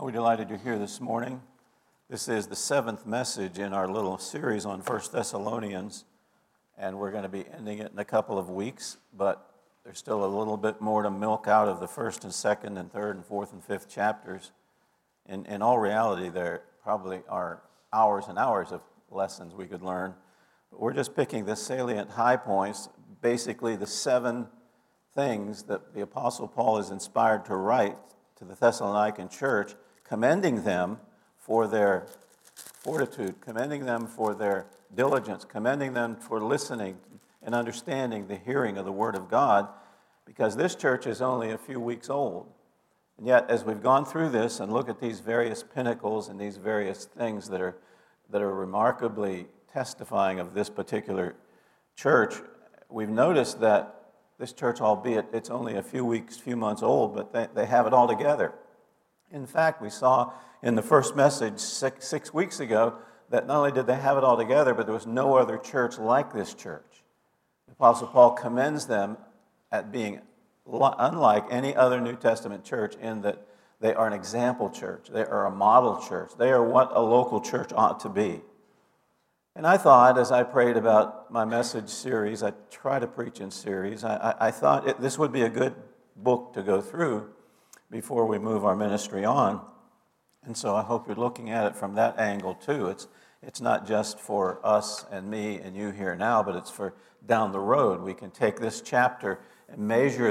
Well, we're delighted you're here this morning. This is the seventh message in our little series on 1 Thessalonians, and we're going to be ending it in a couple of weeks, but there's still a little bit more to milk out of the first and second and third and fourth and fifth chapters. In all reality, there probably are hours and hours of lessons we could learn, but we're just picking the salient high points, basically the seven things that the Apostle Paul is inspired to write to the Thessalonican church, commending them for their fortitude, commending them for their diligence, commending them for listening and understanding the hearing of the Word of God, because this church is only a few weeks old. And yet, as we've gone through this and look at these various pinnacles and these various things that are remarkably testifying of this particular church, we've noticed that this church, albeit it's only a few weeks, few months old, but they have it all together. In fact, we saw in the first message six weeks ago that not only did they have it all together, but there was no other church like this church. The Apostle Paul commends them at being unlike any other New Testament church in that they are an example church. They are a model church. They are what a local church ought to be. And I thought, as I prayed about my message series, I try to preach in series, I thought this would be a good book to go through before we move our ministry on. And so I hope you're looking at it from that angle too. It's not just for us and me and you here now, but it's for down the road. We can take this chapter and measure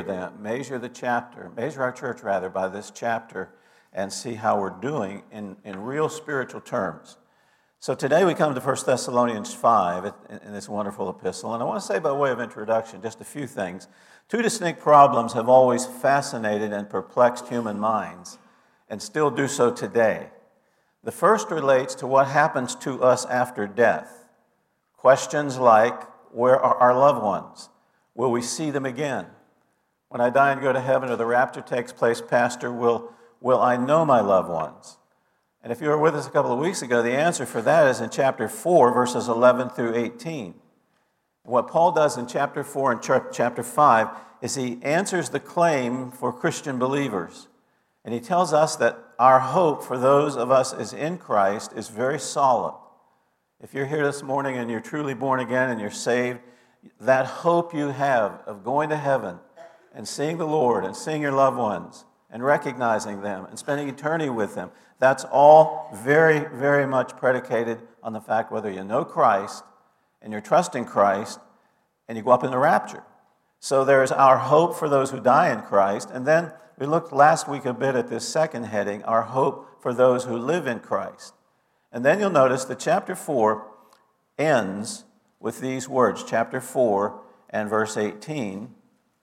our church by this chapter and see how we're doing in real spiritual terms. So today we come to 1 Thessalonians 5 in this wonderful epistle. And I want to say by way of introduction just a few things. Two distinct problems have always fascinated and perplexed human minds and still do so today. The first relates to what happens to us after death. Questions like, where are our loved ones? Will we see them again? When I die and go to heaven or the rapture takes place, Pastor, will I know my loved ones? And if you were with us a couple of weeks ago, the answer for that is in chapter 4, verses 11 through 18. And what Paul does in chapter 4 and chapter 5 is he answers the claim for Christian believers. And he tells us that our hope for those of us as in Christ is very solid. If you're here this morning and you're truly born again and you're saved, that hope you have of going to heaven and seeing the Lord and seeing your loved ones and recognizing them and spending eternity with them, that's all very, very much predicated on the fact whether you know Christ and you're trusting Christ and you go up in the rapture. So there's our hope for those who die in Christ. And then we looked last week a bit at this second heading, our hope for those who live in Christ. And then you'll notice that chapter 4 ends with these words. Chapter 4 and verse 18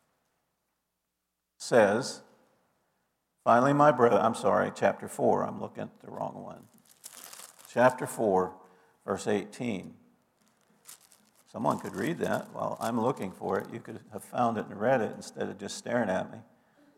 says, finally, my brother, chapter 4, I'm looking at the wrong one. Chapter 4, verse 18. Someone could read that while I'm looking for it. You could have found it and read it instead of just staring at me.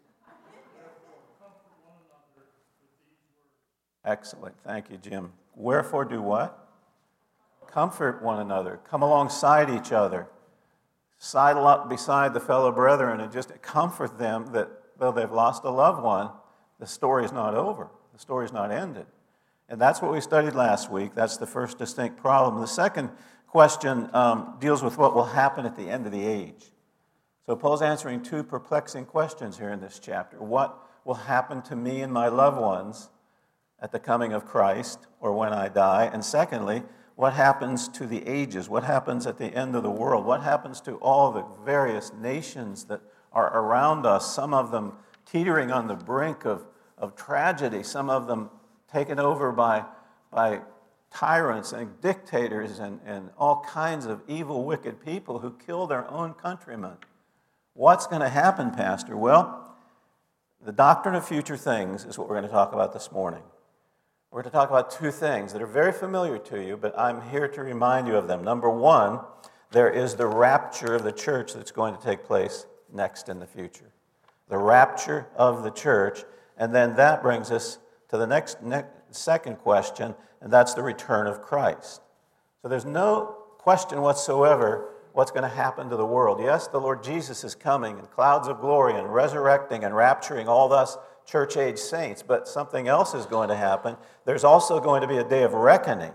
Excellent. Thank you, Jim. Wherefore do what? Comfort one another. Come alongside each other. Sidle up beside the fellow brethren and just comfort them that though they've lost a loved one, the story's not over. The story's not ended. And that's what we studied last week. That's the first distinct problem. The second question deals with what will happen at the end of the age. So Paul's answering two perplexing questions here in this chapter. What will happen to me and my loved ones at the coming of Christ or when I die? And secondly, what happens to the ages? What happens at the end of the world? What happens to all the various nations that are around us, some of them teetering on the brink of tragedy, some of them taken over by tyrants and dictators and all kinds of evil, wicked people who kill their own countrymen. What's going to happen, Pastor? Well, the doctrine of future things is what we're going to talk about this morning. We're going to talk about two things that are very familiar to you, but I'm here to remind you of them. Number one, there is the rapture of the church that's going to take place next in the future. The rapture of the church. And then that brings us to the second question, and that's the return of Christ. So there's no question whatsoever what's going to happen to the world. Yes, the Lord Jesus is coming in clouds of glory and resurrecting and rapturing all us church-age saints, but something else is going to happen. There's also going to be a day of reckoning.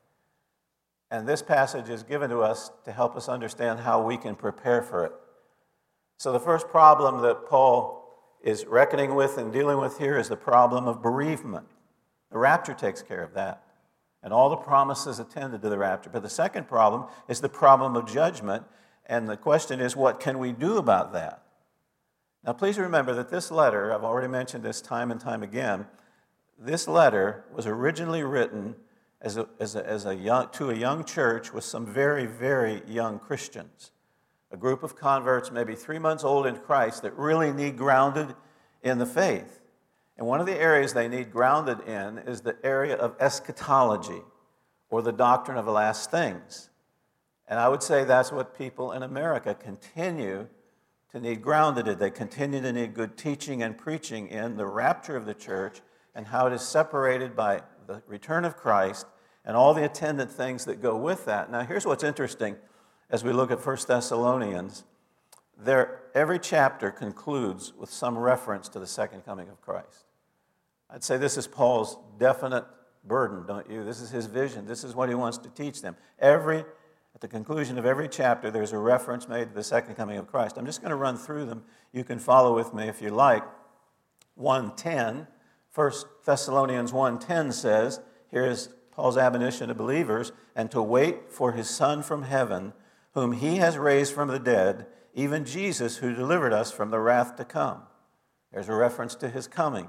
And this passage is given to us to help us understand how we can prepare for it. So the first problem that Paul is reckoning with and dealing with here is the problem of bereavement. The rapture takes care of that, and all the promises attended to the rapture. But the second problem is the problem of judgment, and the question is, what can we do about that? Now, please remember that this letter, I've already mentioned this time and time again, this letter was originally written to a young church with some very, very young Christians. A group of converts, maybe 3 months old in Christ, that really need grounded in the faith. And one of the areas they need grounded in is the area of eschatology, or the doctrine of the last things. And I would say that's what people in America continue to need grounded in. They continue to need good teaching and preaching in the rapture of the church and how it is separated by the return of Christ and all the attendant things that go with that. Now, here's what's interesting as we look at 1 Thessalonians. Every chapter concludes with some reference to the second coming of Christ. I'd say this is Paul's definite burden, don't you? This is his vision. This is what he wants to teach them. At the conclusion of every chapter, there's a reference made to the second coming of Christ. I'm just going to run through them. You can follow with me if you like. 1:10, 1 Thessalonians 1:10 says, here is Paul's admonition to believers, and to wait for his Son from heaven, whom he has raised from the dead, even Jesus, who delivered us from the wrath to come. There's a reference to his coming.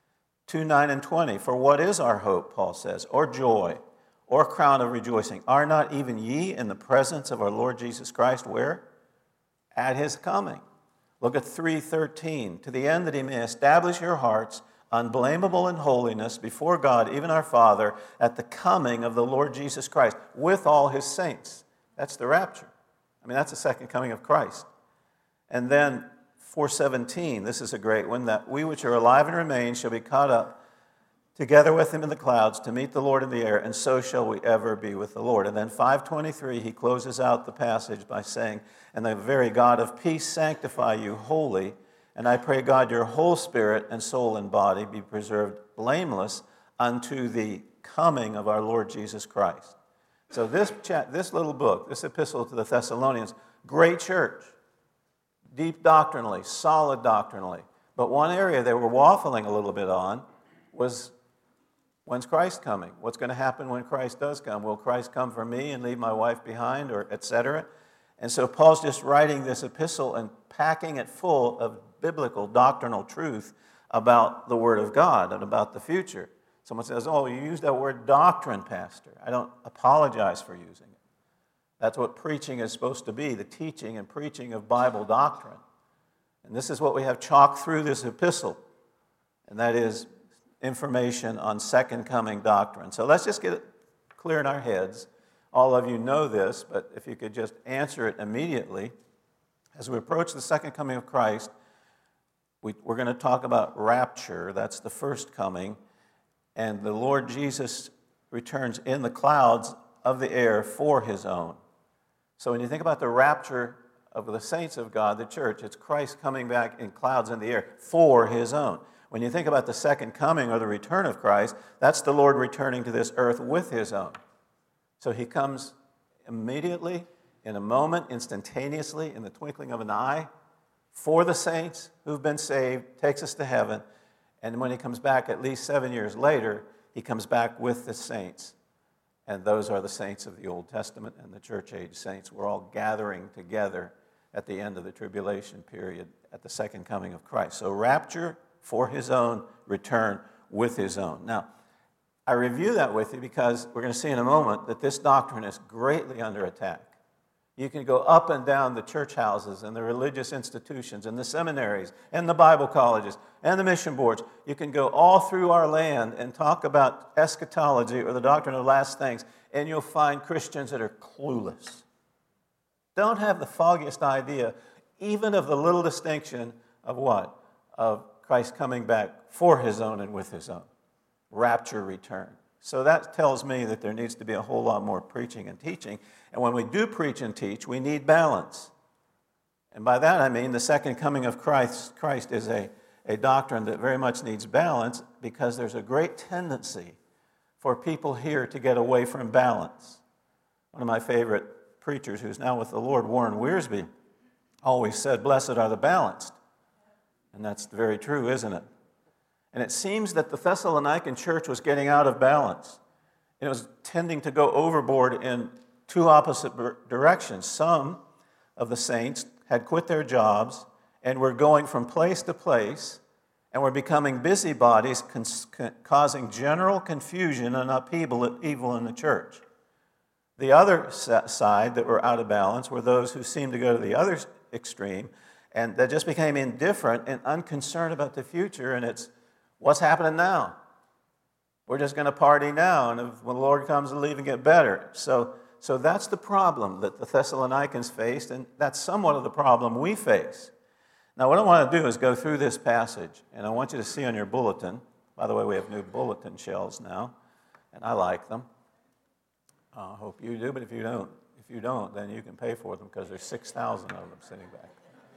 2:9 and 20, for what is our hope, Paul says, or joy, or crown of rejoicing? Are not even ye in the presence of our Lord Jesus Christ? Where? At his coming. Look at 3:13, to the end that he may establish your hearts unblameable in holiness before God, even our Father, at the coming of the Lord Jesus Christ, with all his saints. That's the rapture. I mean, that's the second coming of Christ. And then 4:17, this is a great one, that we which are alive and remain shall be caught up together with him in the clouds to meet the Lord in the air, and so shall we ever be with the Lord. And then 5:23, he closes out the passage by saying, and the very God of peace sanctify you wholly, and I pray God your whole spirit and soul and body be preserved blameless unto the coming of our Lord Jesus Christ. So this little book, this epistle to the Thessalonians, great church, deep doctrinally, solid doctrinally. But one area they were waffling a little bit on was, when's Christ coming? What's going to happen when Christ does come? Will Christ come for me and leave my wife behind, or etc.? And so Paul's just writing this epistle and packing it full of biblical doctrinal truth about the Word of God and about the future. Someone says, oh, you used that word doctrine, Pastor. I don't apologize for using it. That's what preaching is supposed to be, the teaching and preaching of Bible doctrine. And this is what we have chalked through this epistle, and that is information on second coming doctrine. So let's just get it clear in our heads. All of you know this, but if you could just answer it immediately. As we approach the second coming of Christ, we're going to talk about rapture. That's the first coming. And the Lord Jesus returns in the clouds of the air for his own. So when you think about the rapture of the saints of God, the church, it's Christ coming back in clouds in the air for his own. When you think about the second coming or the return of Christ, that's the Lord returning to this earth with his own. So he comes immediately, in a moment, instantaneously, in the twinkling of an eye, for the saints who've been saved, takes us to heaven. And when he comes back at least 7 years later, he comes back with the saints. And those are the saints of the Old Testament and the church-age saints. We're all gathering together at the end of the tribulation period at the second coming of Christ. So rapture for his own, return with his own. Now, I review that with you because we're going to see in a moment that this doctrine is greatly under attack. You can go up and down the church houses and the religious institutions and the seminaries and the Bible colleges and the mission boards. You can go all through our land and talk about eschatology or the doctrine of last things, and you'll find Christians that are clueless. Don't have the foggiest idea, even of the little distinction of what? Of Christ coming back for his own and with his own. Rapture, return. So that tells me that there needs to be a whole lot more preaching and teaching. And when we do preach and teach, we need balance. And by that I mean the second coming of Christ is a a doctrine that very much needs balance because there's a great tendency for people here to get away from balance. One of my favorite preachers, who's now with the Lord, Warren Wiersbe, always said, "Blessed are the balanced." And that's very true, isn't it? And it seems that the Thessalonican church was getting out of balance. It was tending to go overboard in two opposite directions. Some of the saints had quit their jobs and were going from place to place and were becoming busybodies, causing general confusion and upheaval in the church. The other side that were out of balance were those who seemed to go to the other extreme and that just became indifferent and unconcerned about the future, and it's what's happening now. We're just going to party now, and when the Lord comes, it'll even get better. So that's the problem that the Thessalonians faced, and that's somewhat of the problem we face. Now, what I want to do is go through this passage, and I want you to see on your bulletin. By the way, we have new bulletin shells now, and I like them. I hope you do, but if you don't, then you can pay for them because there's 6,000 of them sitting back.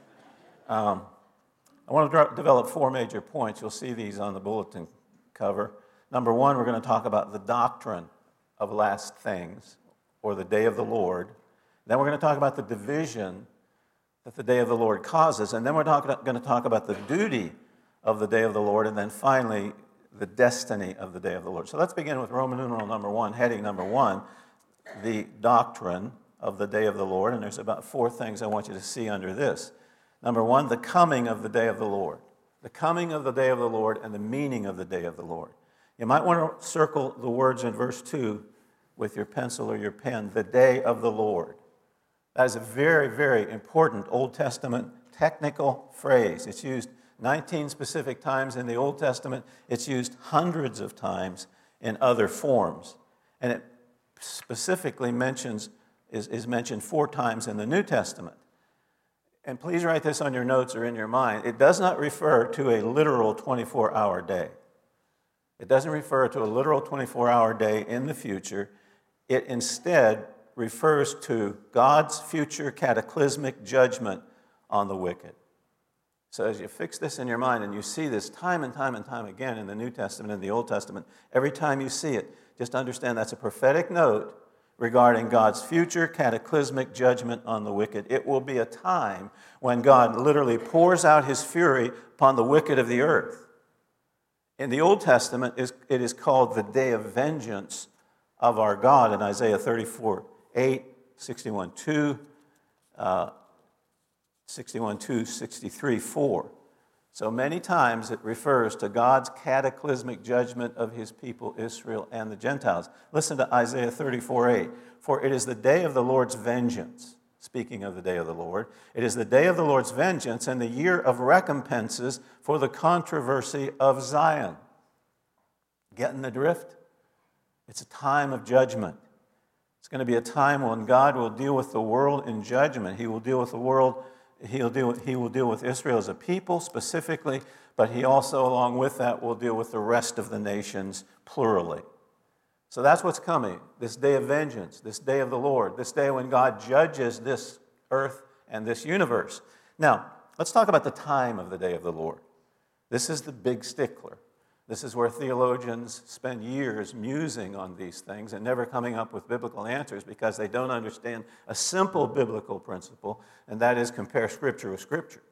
I want to develop four major points. You'll see these on the bulletin cover. Number one, we're going to talk about the doctrine of last things, or the day of the Lord. Then we're going to talk about the division that the day of the Lord causes. And then we're going to talk about the duty of the day of the Lord. And then finally, the destiny of the day of the Lord. So let's begin with Roman numeral number one, heading number one, the doctrine of the day of the Lord. And there's about four things I want you to see under this. Number one, the coming of the day of the Lord. The coming of the day of the Lord and the meaning of the day of the Lord. You might want to circle the words in verse 2 with your pencil or your pen, the day of the Lord. That is a very, very important Old Testament technical phrase. It's used 19 specific times in the Old Testament. It's used hundreds of times in other forms. And it specifically is mentioned 4 times in the New Testament. And please write this on your notes or in your mind. It does not refer to a literal 24-hour day. It doesn't refer to a literal 24-hour day in the future. It instead refers to God's future cataclysmic judgment on the wicked. So as you fix this in your mind, and you see this time and time and time again in the New Testament and the Old Testament, every time you see it, just understand that's a prophetic note regarding God's future cataclysmic judgment on the wicked. It will be a time when God literally pours out his fury upon the wicked of the earth. In the Old Testament, it is called the day of vengeance of our God in Isaiah 34:8, 61:2, 61:2, 63:4. So many times it refers to God's cataclysmic judgment of his people Israel and the Gentiles. Listen to Isaiah 34:8. For it is the day of the Lord's vengeance. Speaking of the day of the Lord, it is the day of the Lord's vengeance and the year of recompenses for the controversy of Zion. Getting the drift? It's a time of judgment. It's going to be a time when God will deal with the world in judgment. He will deal with the world. He will deal with Israel as a people specifically, but he also, along with that, will deal with the rest of the nations plurally. So that's what's coming, this day of vengeance, this day of the Lord, this day when God judges this earth and this universe. Now, let's talk about the time of the day of the Lord. This is the big stickler. This is where theologians spend years musing on these things and never coming up with biblical answers because they don't understand a simple biblical principle, and that is compare Scripture with Scripture.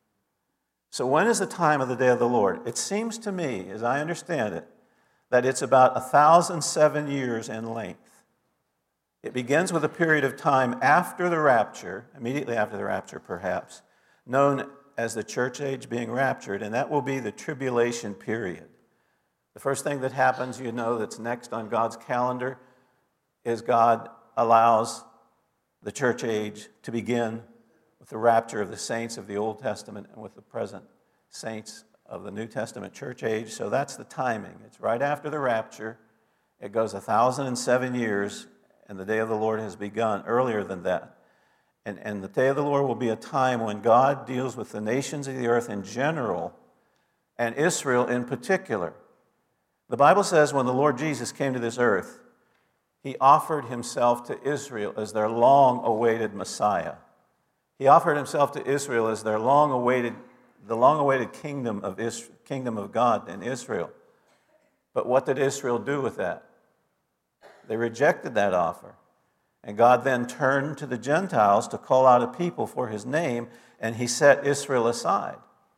So when is the time of the day of the Lord? It seems to me, as I understand it, that it's about 1,007 years in length. It begins with a period of time after the rapture, immediately after the rapture perhaps, known as the church age being raptured, and that will be the tribulation period. The first thing that happens, that's next on God's calendar is God allows the church age to begin with the rapture of the saints of the Old Testament and with the present saints of the New Testament church age. So that's the timing. It's right after the rapture. It goes 1,007 years, and the day of the Lord has begun earlier than that. And the day of the Lord will be a time when God deals with the nations of the earth in general and Israel in particular. The Bible says when the Lord Jesus came to this earth, he offered himself to Israel as their long-awaited Messiah. He offered himself to Israel as their long-awaited the long-awaited kingdom of God in Israel. But what did Israel do with that? They rejected that offer. And God then turned to the Gentiles to call out a people for his name, and he set Israel aside.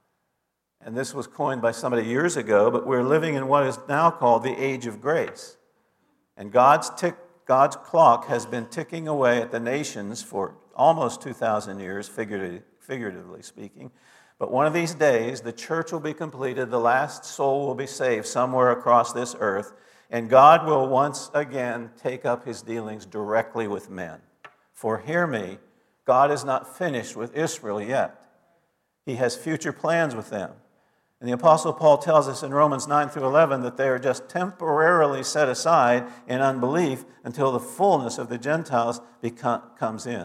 And this was coined by somebody years ago, but we're living in what is now called the age of grace. And God's clock has been ticking away at the nations for almost 2,000 years, figuratively speaking. But one of these days, the church will be completed, the last soul will be saved somewhere across this earth, and God will once again take up his dealings directly with men. For hear me, God is not finished with Israel yet. He has future plans with them. And the Apostle Paul tells us in Romans 9 through 11 that they are just temporarily set aside in unbelief until the fullness of the Gentiles comes in.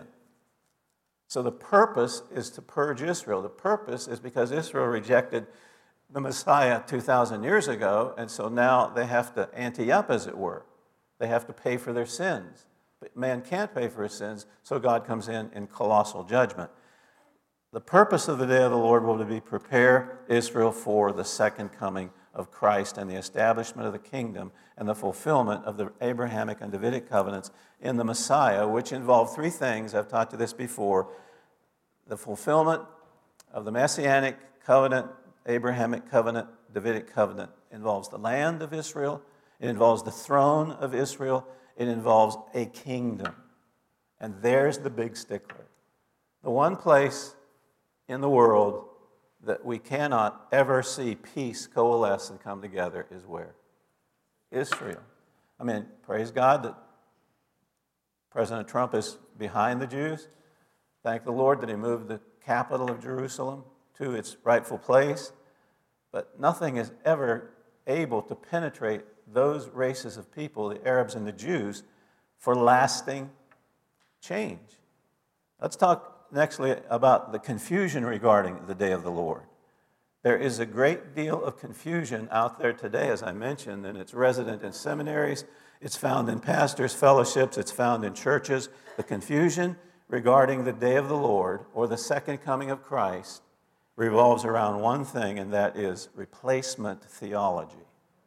So the purpose is to purge Israel. The purpose is because Israel rejected the Messiah 2,000 years ago, and so now they have to ante up, as it were. They have to pay for their sins. But man can't pay for his sins, so God comes in colossal judgment. The purpose of the day of the Lord will be to prepare Israel for the second coming of Christ and the establishment of the kingdom and the fulfillment of the Abrahamic and Davidic covenants in the Messiah, which involve three things. I've taught you this before. The fulfillment of the Messianic covenant, Abrahamic covenant, Davidic covenant involves the land of Israel. It involves the throne of Israel. It involves a kingdom. And there's the big stickler. The one place in the world that we cannot ever see peace coalesce and come together is where? Israel. I mean, praise God that President Trump is behind the Jews. Thank the Lord that he moved the capital of Jerusalem to its rightful place. But nothing is ever able to penetrate those races of people, the Arabs and the Jews, for lasting change. Let's talk nextly about the confusion regarding the day of the Lord. There is a great deal of confusion out there today, as I mentioned, and it's resident in seminaries, it's found in pastors' fellowships, it's found in churches. The confusion regarding the day of the Lord or the second coming of Christ revolves around one thing, and that is replacement theology.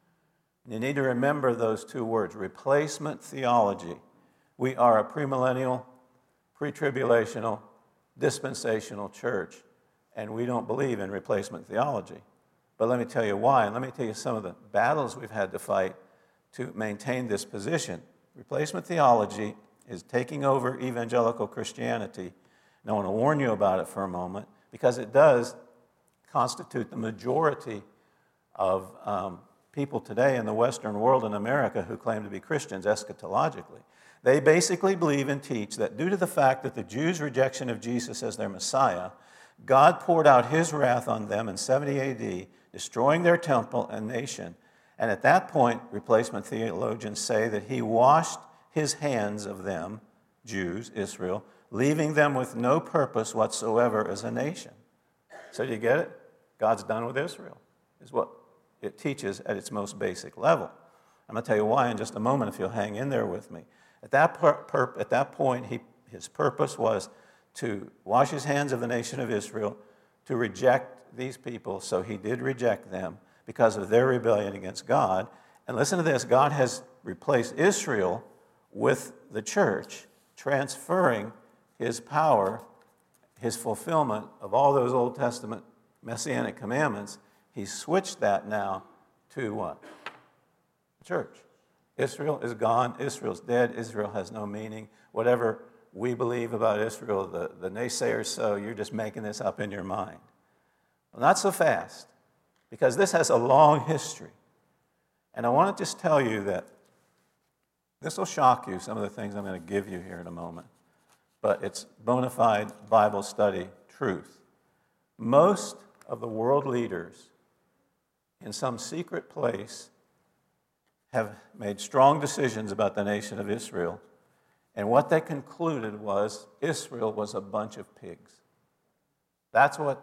You need to remember those two words, replacement theology. We are a premillennial, pre-tribulational, dispensational church, and we don't believe in replacement theology. But let me tell you why, and let me tell you some of the battles we've had to fight to maintain this position. Replacement theology is taking over evangelical Christianity, and I want to warn you about it for a moment, because it does constitute the majority of people today in the Western world and America who claim to be Christians eschatologically. They basically believe and teach that due to the fact that the Jews' rejection of Jesus as their Messiah, God poured out his wrath on them in 70 AD, destroying their temple and nation. And at that point, replacement theologians say that he washed his hands of them, Jews, Israel, leaving them with no purpose whatsoever as a nation. So do you get it? God's done with Israel, is what it teaches at its most basic level. I'm going to tell you why in just a moment if you'll hang in there with me. At that point, his purpose was to wash his hands of the nation of Israel, to reject these people. So he did reject them because of their rebellion against God. And listen to this, God has replaced Israel with the church, transferring his power, his fulfillment of all those Old Testament Messianic commandments. He's switched that now to what? The church. Israel is gone. Israel's dead. Israel has no meaning. Whatever we believe about Israel, the naysayers so, you're just making this up in your mind. Well, not so fast, because this has a long history. And I want to just tell you that this will shock you, some of the things I'm going to give you here in a moment. But it's bona fide Bible study truth. Most of the world leaders in some secret place have made strong decisions about the nation of Israel, and what they concluded was Israel was a bunch of pigs. That's what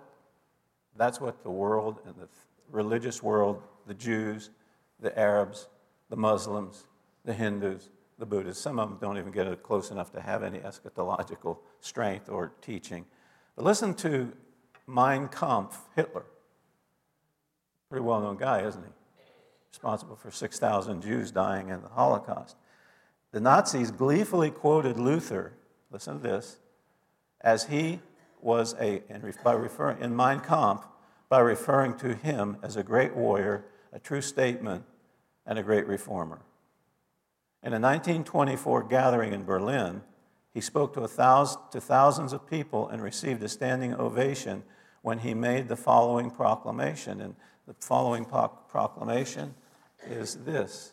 the world and the religious world, the Jews, the Arabs, the Muslims, the Hindus, the Buddhists, some of them don't even get it close enough to have any eschatological strength or teaching. But listen to Mein Kampf, Hitler. Pretty well-known guy, isn't he? Responsible for 6,000 Jews dying in the Holocaust. The Nazis gleefully quoted Luther, listen to this, as he was in Mein Kampf, by referring to him as a great warrior, a true statesman, and a great reformer. In a 1924 gathering in Berlin, he spoke to thousands of people and received a standing ovation when he made the following proclamation. And the following proclamation is this: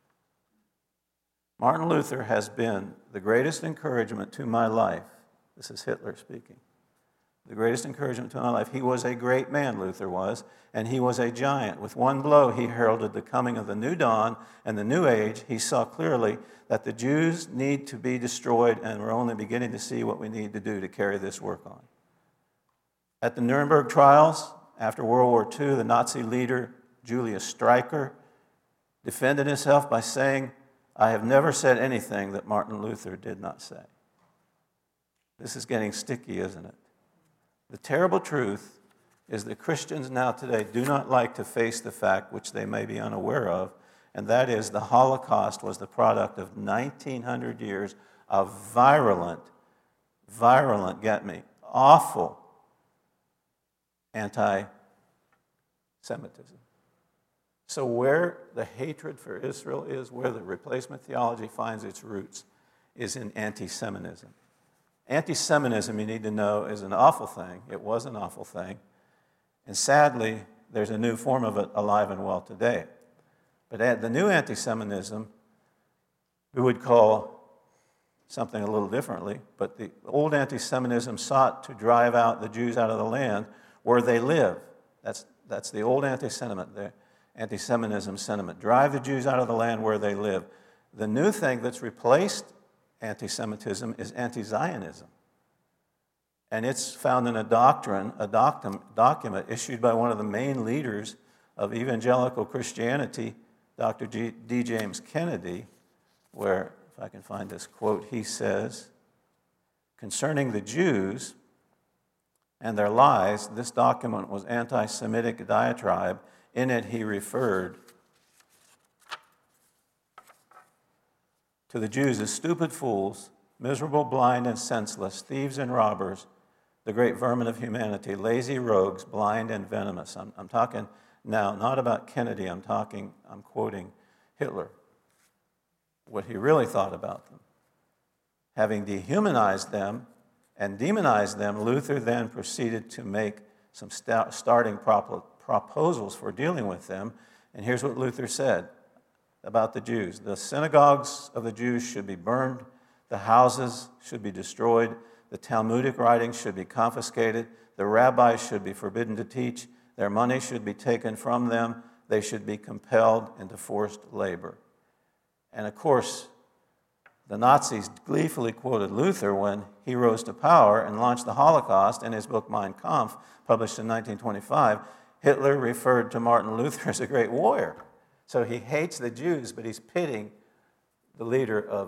Martin Luther has been the greatest encouragement to my life. This is Hitler speaking. The greatest encouragement to my life. He was a great man, Luther was, and he was a giant. With one blow, he heralded the coming of the new dawn and the new age. He saw clearly that the Jews need to be destroyed, and we're only beginning to see what we need to do to carry this work on. At the Nuremberg trials, after World War II, the Nazi leader, Julius Streicher, defended himself by saying, "I have never said anything that Martin Luther did not say." This is getting sticky, isn't it? The terrible truth is that Christians now today do not like to face the fact, which they may be unaware of, and that is the Holocaust was the product of 1,900 years of virulent, get me, awful anti-Semitism. So where the hatred for Israel is, where the replacement theology finds its roots, is in anti-Semitism. Anti-Semitism, you need to know, is an awful thing. It was an awful thing. And sadly, there's a new form of it alive and well today. But the new anti-Semitism, we would call something a little differently, but the old anti-Semitism sought to drive out the Jews out of the land where they live. That's the old anti-Semitism sentiment. Drive the Jews out of the land where they live. The new thing that's replaced anti-Semitism is anti-Zionism. And it's found in a document issued by one of the main leaders of evangelical Christianity, Dr. D. James Kennedy, where, if I can find this quote, he says, concerning the Jews and their lies, this document was anti-Semitic diatribe. In it, he referred to the Jews as stupid fools, miserable, blind, and senseless, thieves and robbers, the great vermin of humanity, lazy rogues, blind and venomous. I'm talking now not about Kennedy, I'm quoting Hitler, what he really thought about them. Having dehumanized them and demonized them, Luther then proceeded to make some starting proposals for dealing with them. And here's what Luther said about the Jews. The synagogues of the Jews should be burned, the houses should be destroyed, the Talmudic writings should be confiscated, the rabbis should be forbidden to teach, their money should be taken from them, they should be compelled into forced labor. And of course, the Nazis gleefully quoted Luther when he rose to power and launched the Holocaust in his book Mein Kampf, published in 1925. Hitler referred to Martin Luther as a great warrior. So he hates the Jews, but he's pitting the leader of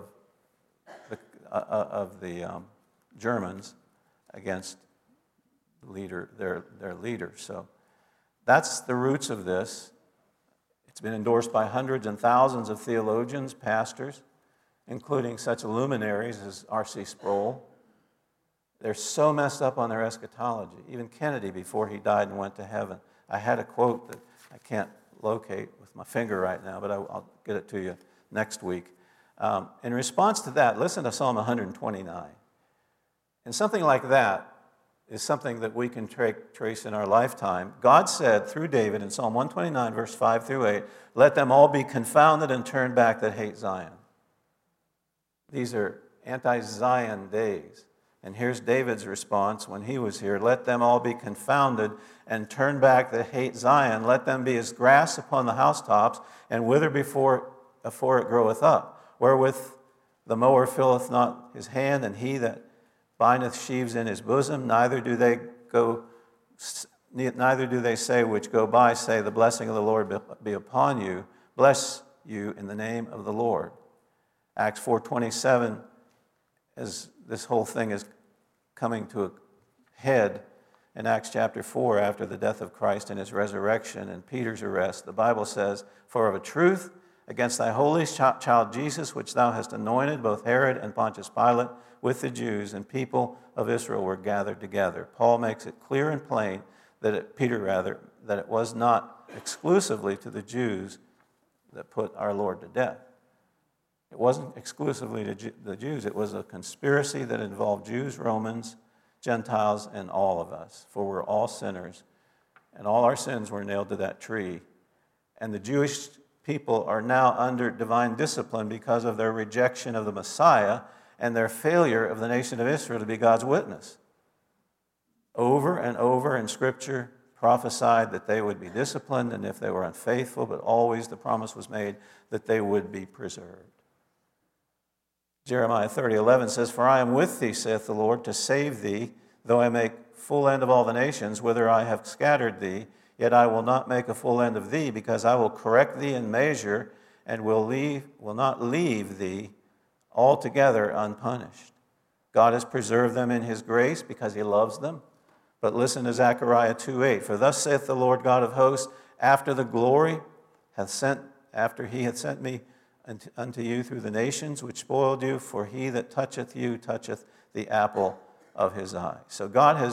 the Germans against the leader, their leader. So that's the roots of this. It's been endorsed by hundreds and thousands of theologians, pastors, including such luminaries as R.C. Sproul. They're so messed up on their eschatology. Even Kennedy, before he died and went to heaven. I had a quote that I can't locate with my finger right now, but I'll get it to you next week. In response to that, listen to Psalm 129. And something like that is something that we can trace in our lifetime. God said through David in Psalm 129, verse 5 through 8, "Let them all be confounded and turn back that hate Zion." These are anti-Zion days. And here's David's response when he was here. "Let them all be confounded and turn back that hate Zion. Let them be as grass upon the housetops and wither before it groweth up. Wherewith the mower filleth not his hand, and he that bindeth sheaves in his bosom. Neither do they say which go by, say, the blessing of the Lord be upon you. Bless you in the name of the Lord." Acts 4:27, as this whole thing is coming to a head, in Acts chapter 4, after the death of Christ and his resurrection and Peter's arrest, the Bible says, "For of a truth, against thy holy child Jesus, which thou hast anointed, both Herod and Pontius Pilate with the Jews and people of Israel were gathered together." Paul makes it clear and plain that it was not exclusively to the Jews that put our Lord to death. It wasn't exclusively to the Jews. It was a conspiracy that involved Jews, Romans, Gentiles, and all of us. For we're all sinners, and all our sins were nailed to that tree. And the Jewish people are now under divine discipline because of their rejection of the Messiah and their failure of the nation of Israel to be God's witness. Over and over in Scripture prophesied that they would be disciplined, and if they were unfaithful, but always the promise was made that they would be preserved. Jeremiah 30:11 says, "For I am with thee, saith the Lord, to save thee, though I make full end of all the nations, whither I have scattered thee. Yet I will not make a full end of thee, because I will correct thee in measure, and will not leave thee altogether unpunished." God has preserved them in his grace because he loves them. But listen to Zechariah 2:8. "For thus saith the Lord God of hosts, after the glory after he hath sent me unto you through the nations which spoiled you, for he that toucheth you toucheth the apple of his eye." So God has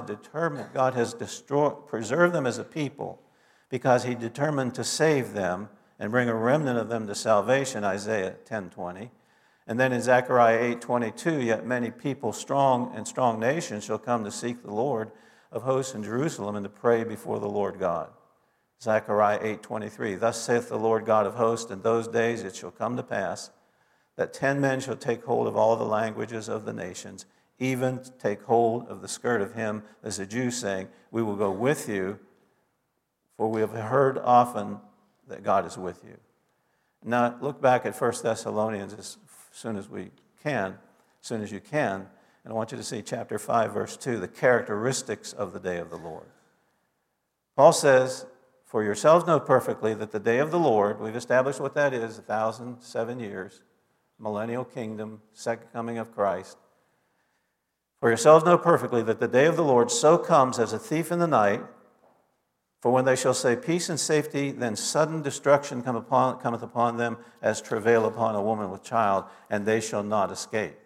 preserved them as a people because he determined to save them and bring a remnant of them to salvation, Isaiah 10:20. And then in Zechariah 8:22, "Yet many people, strong nations, shall come to seek the Lord of hosts in Jerusalem and to pray before the Lord God." Zechariah 8:23, "Thus saith the Lord God of hosts, in those days it shall come to pass that 10 men shall take hold of all the languages of the nations, even take hold of the skirt of him as a Jew, saying, We will go with you, for we have heard often that God is with you." Now look back at 1 Thessalonians as soon as you can, and I want you to see chapter 5, verse 2, the characteristics of the day of the Lord. Paul says, "For yourselves know perfectly that the day of the Lord," we've established what that is, 1,007 years, millennial kingdom, second coming of Christ. "For yourselves know perfectly that the day of the Lord so comes as a thief in the night. For when they shall say peace and safety, then sudden destruction cometh upon them as travail upon a woman with child, and they shall not escape."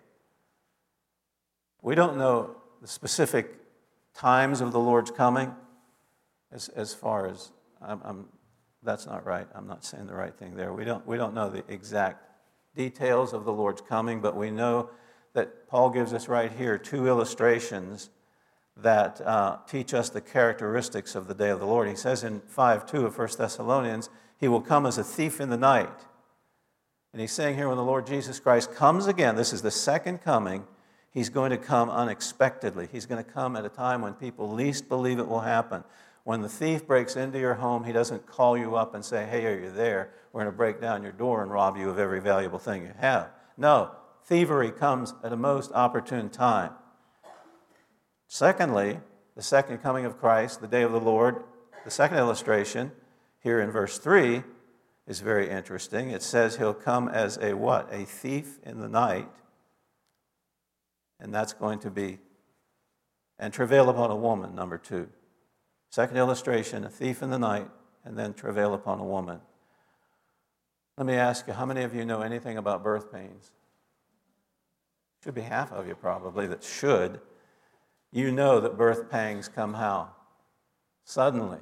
We don't know the specific times of the Lord's coming as far as that's not right. I'm not saying the right thing there. We don't know the exact details of the Lord's coming, but we know that Paul gives us right here 2 illustrations that teach us the characteristics of the day of the Lord. He says in 5:2 of 1 Thessalonians, "He will come as a thief in the night." And he's saying here, when the Lord Jesus Christ comes again, this is the second coming, he's going to come unexpectedly. He's going to come at a time when people least believe it will happen. When the thief breaks into your home, he doesn't call you up and say, "Hey, are you there? We're going to break down your door and rob you of every valuable thing you have." No, thievery comes at a most opportune time. Secondly, the second coming of Christ, the day of the Lord, the second illustration here in verse 3 is very interesting. It says he'll come as a what? A thief in the night. And that's going to be, and travail upon a woman, number 2. Second illustration, a thief in the night, and then travail upon a woman. Let me ask you, how many of you know anything about birth pains? Should be half of you probably that should. You know that birth pangs come how? Suddenly.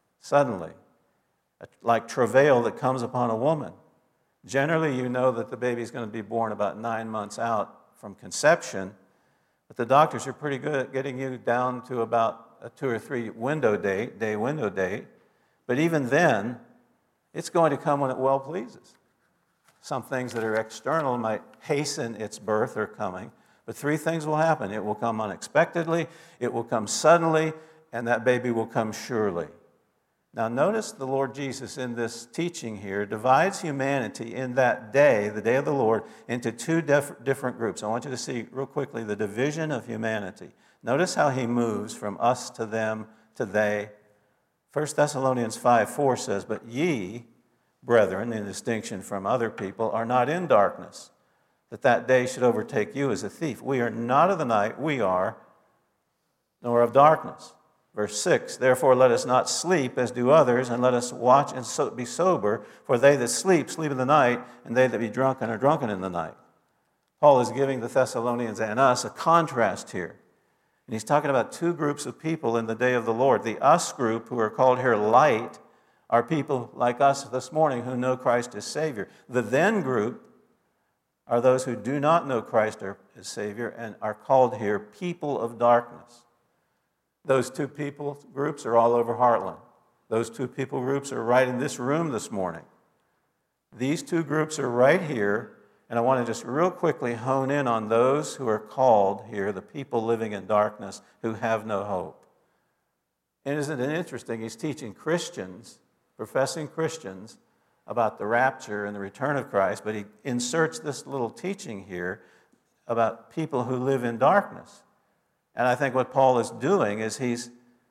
Like travail that comes upon a woman. Generally, you know that the baby's going to be born about 9 months out from conception, but the doctors are pretty good at getting you down to about a 2 or 3 day window date. But even then, it's going to come when it well pleases. Some things that are external might hasten its birth or coming, but 3 things will happen. It will come unexpectedly, it will come suddenly, and that baby will come surely. Now notice the Lord Jesus in this teaching here divides humanity in that day, the day of the Lord, into 2 different groups. I want you to see real quickly the division of humanity. Notice how he moves from us to them to they. 1 Thessalonians 5:4 says, "But ye, brethren," in distinction from other people, "are not in darkness, that day should overtake you as a thief. We are not of the night, we are, nor of darkness." Verse 6, therefore let us not sleep as do others, and let us watch and be sober, for they that sleep, sleep in the night, and they that be drunken are drunken in the night. Paul is giving the Thessalonians and us a contrast here. And he's talking about two groups of people in the day of the Lord. The us group, who are called here light, are people like us this morning who know Christ as Savior. The then group are those who do not know Christ as Savior and are called here people of darkness. Those two people groups are all over Heartland. Those two people groups are right in this room this morning. These two groups are right here, and I want to just real quickly hone in on those who are called here, the people living in darkness who have no hope. And isn't it interesting? He's teaching Christians, professing Christians, about the rapture and the return of Christ, but he inserts this little teaching here about people who live in darkness. And I think what Paul is doing is he's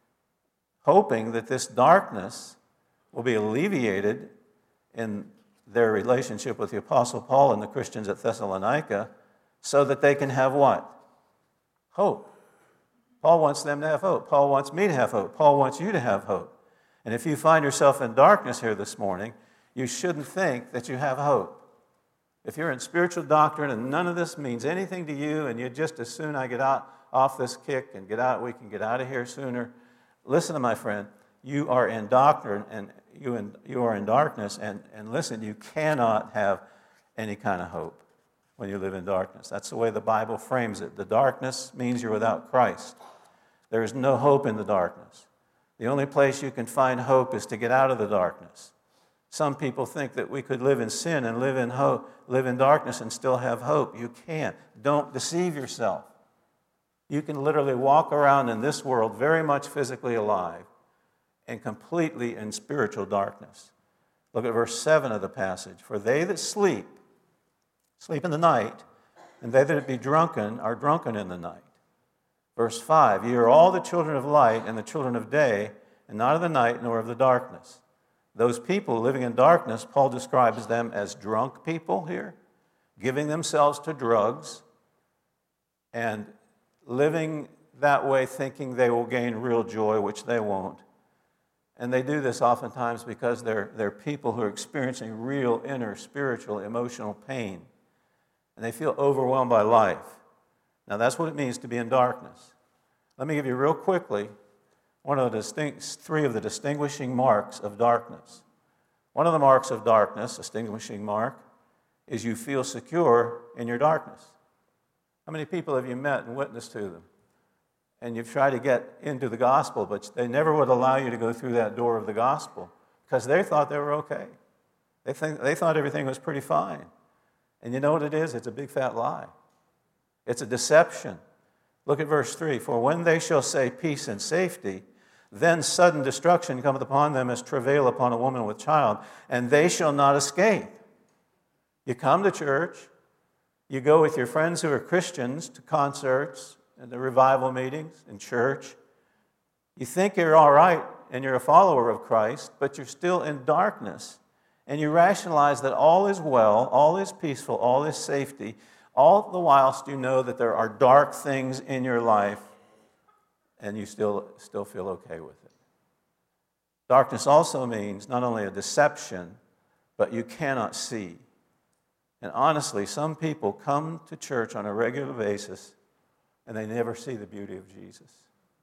hoping that this darkness will be alleviated in their relationship with the Apostle Paul and the Christians at Thessalonica so that they can have what? Hope. Paul wants them to have hope. Paul wants me to have hope. Paul wants you to have hope. And if you find yourself in darkness here this morning, you shouldn't think that you have hope. If you're in spiritual doctrine and none of this means anything to you and you just as soon I get out off this kick and we can get out of here sooner. Listen to my friend, you are in doctrine and you are in darkness and listen, you cannot have any kind of hope when you live in darkness. That's the way the Bible frames it. The darkness means you're without Christ. There is no hope in the darkness. The only place you can find hope is to get out of the darkness. Some people think that we could live in sin and live in darkness and still have hope. You can't. Don't deceive yourself. You can literally walk around in this world very much physically alive and completely in spiritual darkness. Look at verse 7 of the passage. For they that sleep in the night, and they that be drunken are drunken in the night. Verse 5, ye are all the children of light and the children of day, and not of the night nor of the darkness. Those people living in darkness, Paul describes them as drunk people here, giving themselves to drugs, and living that way thinking they will gain real joy, which they won't. And they do this oftentimes because they're people who are experiencing real inner spiritual, emotional pain. And they feel overwhelmed by life. Now that's what it means to be in darkness. Let me give you real quickly three of the distinguishing marks of darkness. One of the marks of darkness, distinguishing mark, is you feel secure in your darkness. How many people have you met and witnessed to them? And you've tried to get into the gospel, but they never would allow you to go through that door of the gospel because they thought they were okay. They thought everything was pretty fine. And you know what it is? It's a big fat lie. It's a deception. Look at verse 3. For when they shall say peace and safety, then sudden destruction cometh upon them as travail upon a woman with child, and they shall not escape. You come to church, you go with your friends who are Christians to concerts and the revival meetings in church. You think you're all right and you're a follower of Christ, but you're still in darkness. And you rationalize that all is well, all is peaceful, all is safety, all the whilst you know that there are dark things in your life and you still feel okay with it. Darkness also means not only a deception, but you cannot see. And honestly, some people come to church on a regular basis and they never see the beauty of Jesus.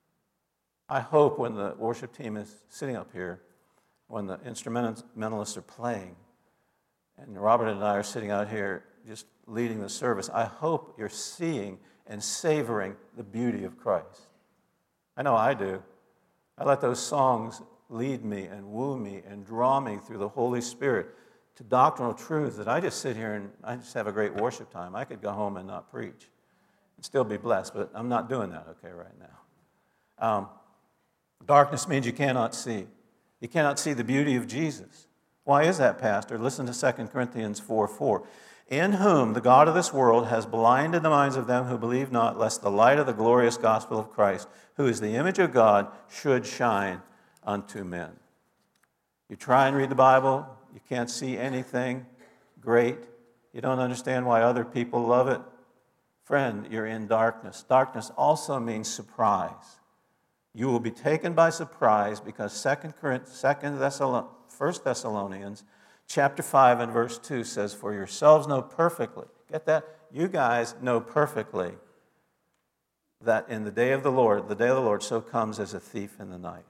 I hope when the worship team is sitting up here, when the instrumentalists are playing, and Robert and I are sitting out here just leading the service, I hope you're seeing and savoring the beauty of Christ. I know I do. I let those songs lead me and woo me and draw me through the Holy Spirit to doctrinal truths that I just sit here and I just have a great worship time. I could go home and not preach and still be blessed, but I'm not doing that right now. Darkness means you cannot see. You cannot see the beauty of Jesus. Why is that, Pastor? Listen to 2 Corinthians 4:4. In whom the God of this world has blinded the minds of them who believe not, lest the light of the glorious gospel of Christ, who is the image of God, should shine unto men. You try and read the Bible, you can't see anything great. You don't understand why other people love it. Friend, you're in darkness. Darkness also means surprise. You will be taken by surprise because 1 Thessalonians chapter 5 and verse 2 says, for yourselves know perfectly, get that? You guys know perfectly that in the day of the Lord so comes as a thief in the night.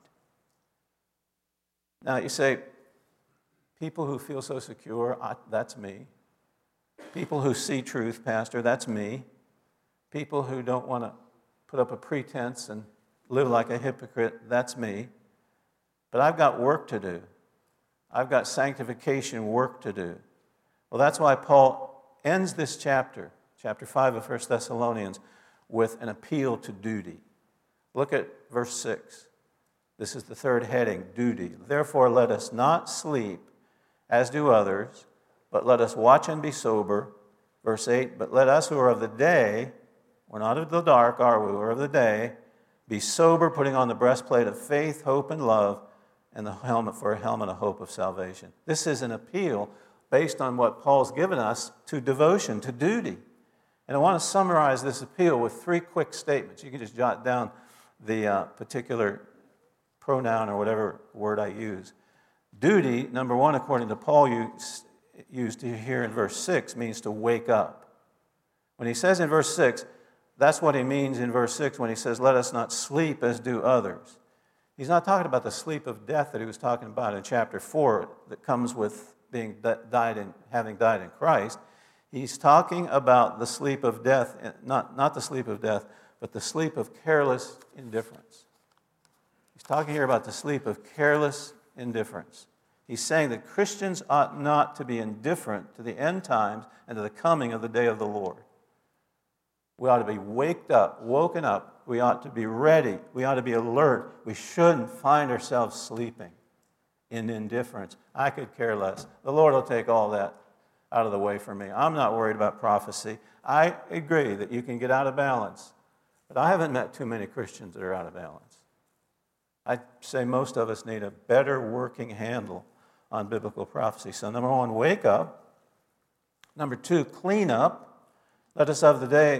Now you say, people who feel so secure, that's me. People who see truth, Pastor, that's me. People who don't want to put up a pretense and live like a hypocrite, that's me. But I've got work to do. I've got sanctification work to do. Well, that's why Paul ends this chapter 5 of 1 Thessalonians, with an appeal to duty. Look at verse 6. This is the third heading, duty. Therefore, let us not sleep as do others, but let us watch and be sober. Verse 8, but let us who are of the day, we're not of the dark, are we? We're of the day, be sober, putting on the breastplate of faith, hope, and love, and the helmet for a helmet of hope of salvation. This is an appeal based on what Paul's given us to devotion, to duty. And I want to summarize this appeal with 3 quick statements. You can just jot down the particular pronoun or whatever word I use. Duty, number 1, according to Paul, used here in verse 6, means to wake up. When he says in verse 6, that's what he means in verse 6 when he says, let us not sleep as do others. He's not talking about the sleep of death that he was talking about in chapter 4 that comes with having died in Christ. He's talking about the sleep of death, not the sleep of death, but the sleep of careless indifference. He's talking here about the sleep of careless indifference. He's saying that Christians ought not to be indifferent to the end times and to the coming of the day of the Lord. We ought to be woken up. We ought to be ready. We ought to be alert. We shouldn't find ourselves sleeping in indifference. I could care less. The Lord will take all that out of the way for me. I'm not worried about prophecy. I agree that you can get out of balance, but I haven't met too many Christians that are out of balance. I'd say most of us need a better working handle on biblical prophecy. So number 1, wake up. Number 2, clean up. Let us who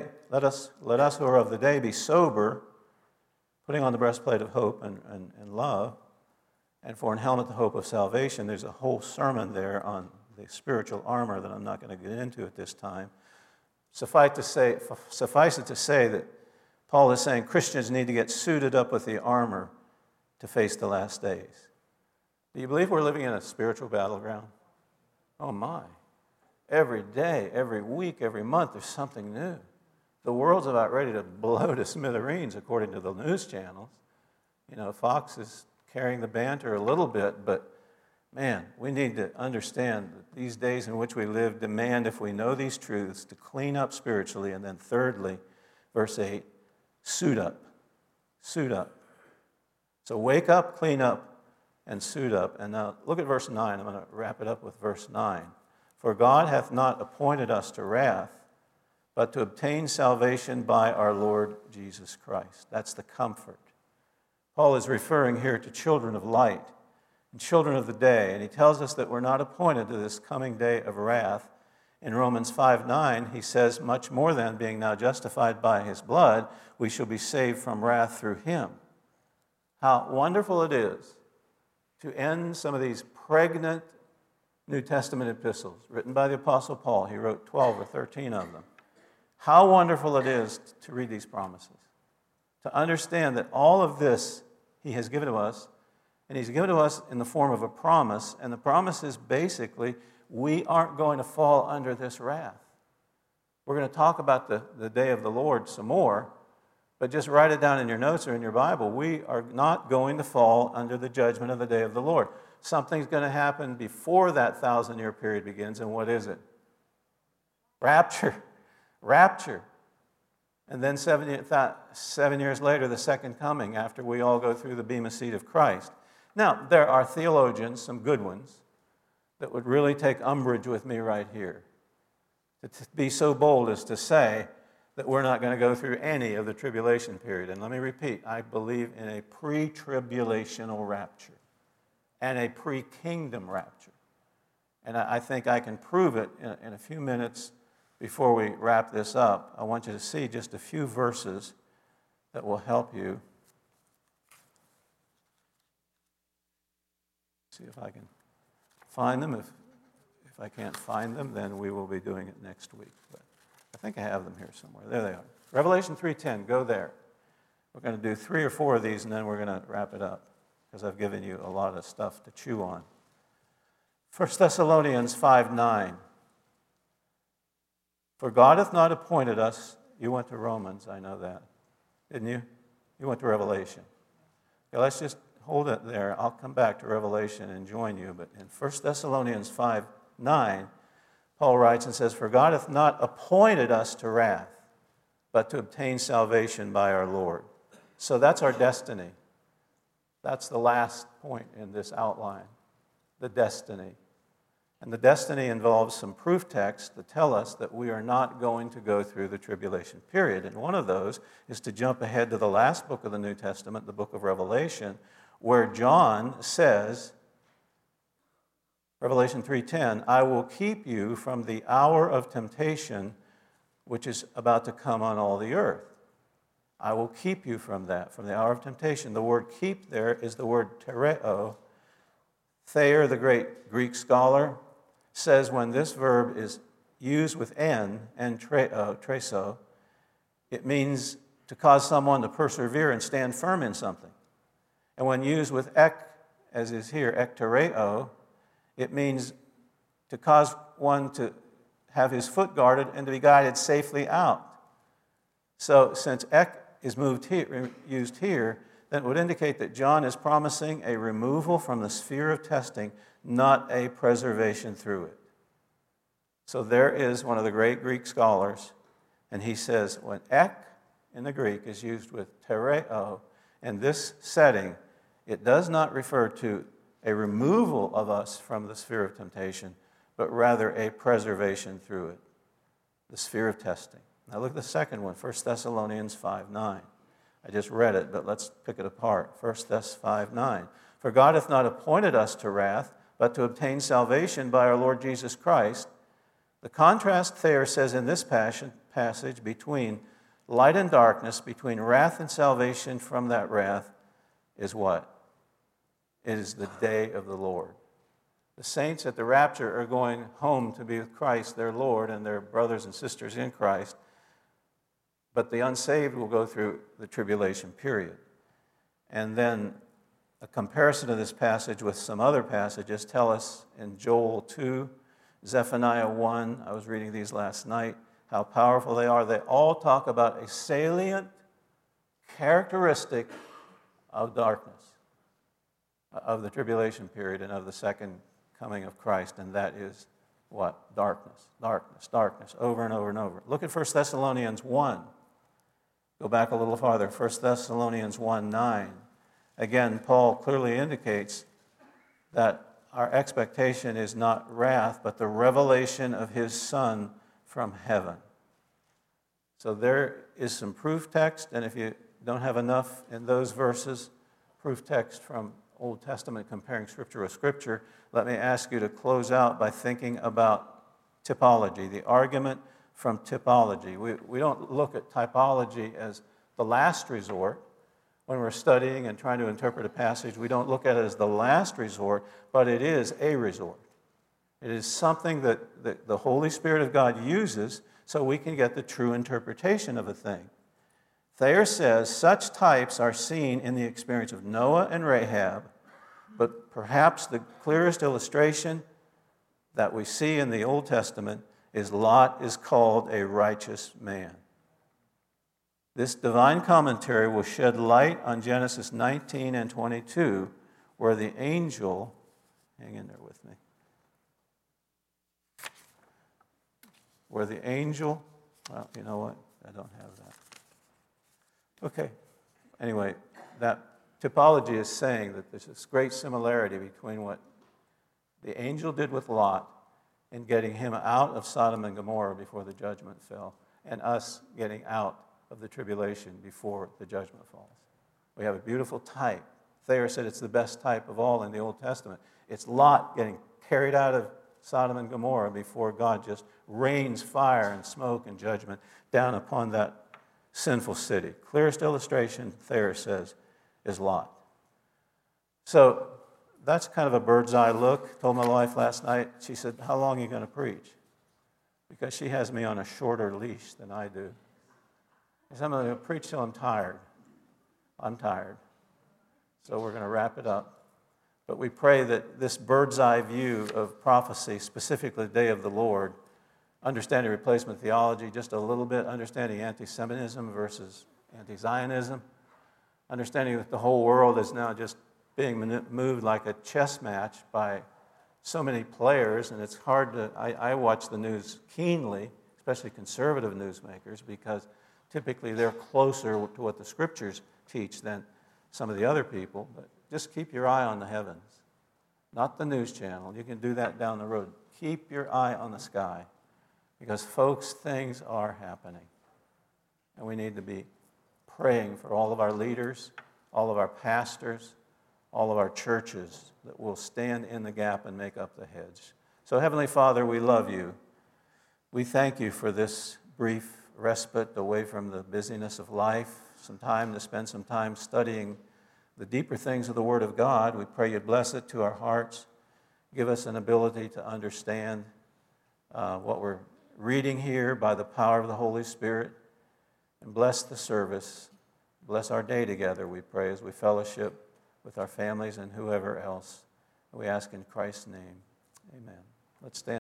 are of the day be sober, putting on the breastplate of hope and love, and for an helmet the hope of salvation. There's a whole sermon there on the spiritual armor that I'm not going to get into at this time. Suffice it to say that Paul is saying Christians need to get suited up with the armor to face the last days. Do you believe we're living in a spiritual battleground? Oh my. Every day, every week, every month, there's something new. The world's about ready to blow to smithereens, according to the news channels. You know, Fox is carrying the banter a little bit, but man, we need to understand that these days in which we live demand, if we know these truths, to clean up spiritually. And then thirdly, verse 8, suit up. Suit up. So wake up, clean up, and suit up. And now look at verse 9. I'm going to wrap it up with verse 9. For God hath not appointed us to wrath, but to obtain salvation by our Lord Jesus Christ. That's the comfort. Paul is referring here to children of light and children of the day, and he tells us that we're not appointed to this coming day of wrath. In Romans 5:9, he says, much more than being now justified by his blood, we shall be saved from wrath through him. How wonderful it is to end some of these pregnant New Testament epistles written by the Apostle Paul. He wrote 12 or 13 of them. How wonderful it is to read these promises, to understand that all of this he has given to us, and he's given to us in the form of a promise, and the promise is basically we aren't going to fall under this wrath. We're going to talk about the day of the Lord some more, but just write it down in your notes or in your Bible. We are not going to fall under the judgment of the day of the Lord. Something's going to happen before that 1,000-year period begins, and what is it? Rapture. Rapture. And then 7 years later, the second coming, after we all go through the bema seat of Christ. Now, there are theologians, some good ones, that would really take umbrage with me right here. To be so bold as to say that we're not going to go through any of the tribulation period. And let me repeat, I believe in a pre-tribulational rapture and a pre-kingdom rapture. And I think I can prove it in a few minutes before we wrap this up. I want you to see just a few verses that will help you see if I can find them. If I can't find them, then we will be doing it next week. But I think I have them here somewhere. There they are. Revelation 3:10, go there. We're going to do 3 or 4 of these, and then we're going to wrap it up, because I've given you a lot of stuff to chew on. 1 Thessalonians 5:9. For God hath not appointed us. You went to Romans, I know that. Didn't you? You went to Revelation. Okay, let's just hold it there. I'll come back to Revelation and join you. But in 1 Thessalonians 5:9, Paul writes and says, For God hath not appointed us to wrath, but to obtain salvation by our Lord. So that's our destiny. That's the last point in this outline, the destiny. And the destiny involves some proof texts that tell us that we are not going to go through the tribulation period. And one of those is to jump ahead to the last book of the New Testament, the book of Revelation, where John says, Revelation 3:10, I will keep you from the hour of temptation which is about to come on all the earth. I will keep you from that, from the hour of temptation. The word keep there is the word tereo. Thayer, the great Greek scholar, says when this verb is used with en, treso, it means to cause someone to persevere and stand firm in something. And when used with ek, as is here, ektereo, it means to cause one to have his foot guarded and to be guided safely out. So since ek is used here, then it would indicate that John is promising a removal from the sphere of testing, not a preservation through it. So there is one of the great Greek scholars, and he says when ek in the Greek is used with tereo, in this setting, it does not refer to a removal of us from the sphere of temptation, but rather a preservation through it, the sphere of testing. Now look at the second one, 1 Thessalonians 5:9. I just read it, but let's pick it apart. 1 Thess 5:9. For God hath not appointed us to wrath, but to obtain salvation by our Lord Jesus Christ. The contrast there says in this passage between light and darkness, between wrath and salvation from that wrath, is what? It is the day of the Lord. The saints at the rapture are going home to be with Christ, their Lord, and their brothers and sisters in Christ. But the unsaved will go through the tribulation period. And then a comparison of this passage with some other passages tell us in Joel 2, Zephaniah 1, I was reading these last night, how powerful they are. They all talk about a salient characteristic of darkness, of the tribulation period and of the second coming of Christ, and that is what? Darkness, darkness, darkness, over and over and over. Look at 1 Thessalonians 1. Go back a little farther, 1 Thessalonians 1:9. Again, Paul clearly indicates that our expectation is not wrath, but the revelation of his Son from heaven. So there is some proof text, and if you don't have enough in those verses, proof text from Old Testament comparing Scripture with Scripture, let me ask you to close out by thinking about typology, the argument from typology. We don't look at typology as the last resort. When we're studying and trying to interpret a passage, we don't look at it as the last resort, but it is a resort. It is something that the Holy Spirit of God uses so we can get the true interpretation of a thing. Thayer says such types are seen in the experience of Noah and Rahab, but perhaps the clearest illustration that we see in the Old Testament is Lot is called a righteous man. This divine commentary will shed light on Genesis 19 and 22, where the angel, hang in there with me, where the angel, well, you know what? I don't have that. Okay. Anyway, that typology is saying that there's this great similarity between what the angel did with Lot in getting him out of Sodom and Gomorrah before the judgment fell, and us getting out of the tribulation before the judgment falls. We have a beautiful type. Thayer said it's the best type of all in the Old Testament. It's Lot getting carried out of Sodom and Gomorrah before God just rains fire and smoke and judgment down upon that sinful city. Clearest illustration, Thayer says, is Lot. So that's kind of a bird's eye look. Told my wife last night, she said, how long are you going to preach? Because she has me on a shorter leash than I do. I said, I'm going to preach till I'm tired. I'm tired. So we're going to wrap it up. But we pray that this bird's eye view of prophecy, specifically the day of the Lord, understanding replacement theology just a little bit, understanding anti-Semitism versus anti-Zionism, understanding that the whole world is now just being moved like a chess match by so many players, and it's hard to, I watch the news keenly, especially conservative newsmakers, because typically they're closer to what the scriptures teach than some of the other people, but just keep your eye on the heavens, not the news channel. You can do that down the road. Keep your eye on the sky, because folks, things are happening, and we need to be praying for all of our leaders, all of our pastors, all of our churches that will stand in the gap and make up the hedge. So, Heavenly Father, we love you. We thank you for this brief respite away from the busyness of life, some time to spend some time studying the deeper things of the Word of God. We pray you bless it to our hearts. Give us an ability to understand what we're reading here by the power of the Holy Spirit. And bless the service. Bless our day together, we pray, as we fellowship with our families and whoever else. We ask in Christ's name. Amen. Let's stand.